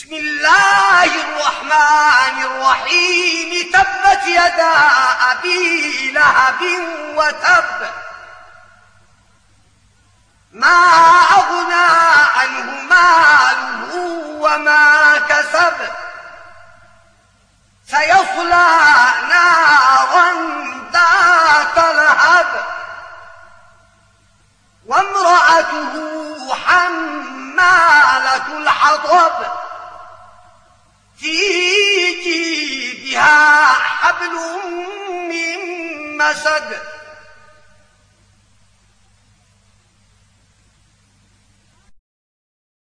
بسم الله الرحمن الرحيم. تبت يدا أبي لهب وتب، ما أغنى عنه ماله وما كسب، سيصلى نارا ذات لهب، وامرأته حمالة الحطب، في جيدها حبل من مسد.